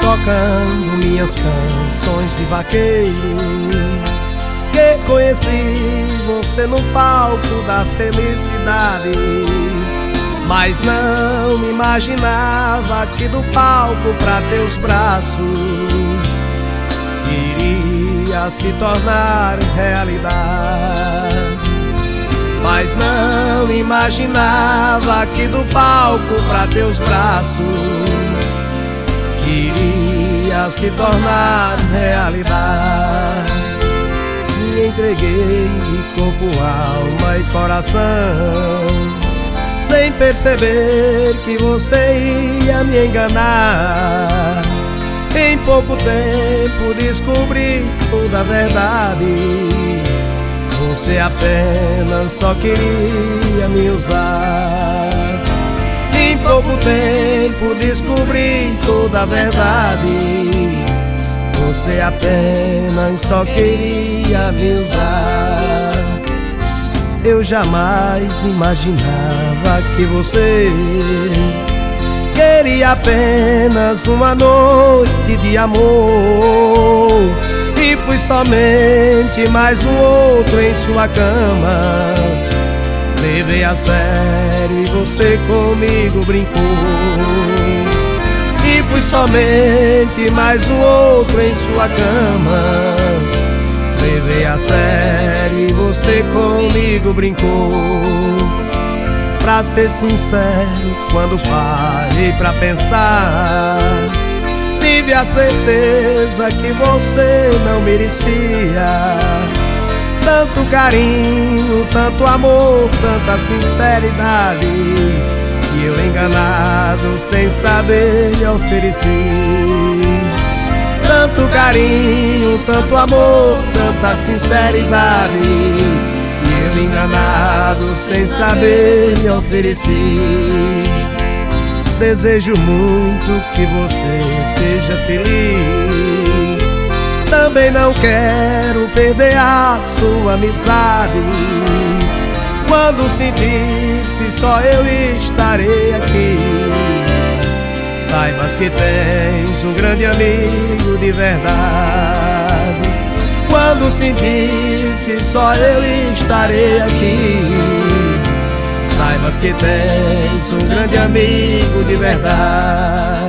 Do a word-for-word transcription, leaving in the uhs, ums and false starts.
tocando minhas canções de vaqueiro, que conheci você no palco da felicidade, mas não me imaginava que do palco pra teus braços iria se tornar realidade. Mas não me imaginava que do palco pra teus braços iria se tornar realidade. Me entreguei de corpo, alma e coração, sem perceber que você ia me enganar. Em pouco tempo descobri toda a verdade. Você apenas só queria me usar. Em pouco tempo descobri toda a verdade. Você apenas só queria me usar. Eu jamais imaginava que você queria apenas uma noite de amor, e fui somente mais um outro em sua cama. Levei a sério e você comigo brincou, e fui somente mais um outro em sua cama. Levei a sério e você comigo brincou. Pra ser sincero, quando parei pra pensar, tive a certeza que você não merecia tanto carinho, tanto amor, tanta sinceridade, que eu enganado sem saber lhe ofereci. Tanto carinho, tanto amor, tanta sinceridade, que eu enganado sem saber lhe ofereci. Desejo muito que você seja feliz. Também não quero perder a sua amizade. Quando sentir-se só eu estarei aqui, saibas que tens um grande amigo de verdade. Quando sentir-se só eu estarei aqui, saibas que tens um grande amigo de verdade.